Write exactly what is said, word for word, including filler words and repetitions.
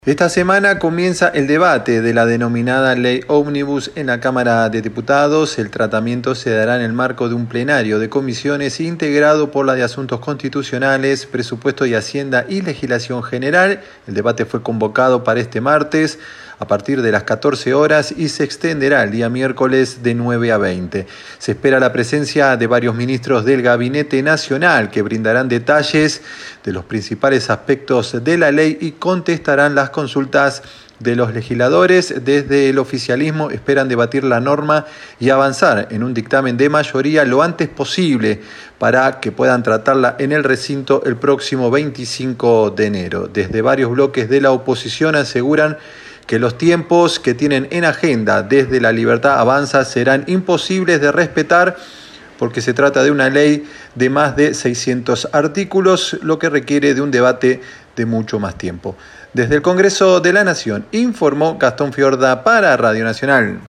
Esta semana comienza el debate de la denominada Ley Ómnibus en la Cámara de Diputados. El tratamiento se dará en el marco de un plenario de comisiones integrado por la de Asuntos Constitucionales, Presupuesto y Hacienda y Legislación General. El debate fue convocado para este martes a partir de las catorce horas y se extenderá el día miércoles de nueve a veinte. Se espera la presencia de varios ministros del Gabinete Nacional que brindarán detalles de los principales aspectos de la ley y contestarán las consultas de los legisladores. Desde el oficialismo esperan debatir la norma y avanzar en un dictamen de mayoría lo antes posible para que puedan tratarla en el recinto el próximo veinticinco de enero. Desde varios bloques de la oposición aseguran que los tiempos que tienen en agenda desde La Libertad Avanza serán imposibles de respetar porque se trata de una ley de más de seiscientos artículos, lo que requiere de un debate de mucho más tiempo. Desde el Congreso de la Nación, informó Gastón Fiorda para Radio Nacional.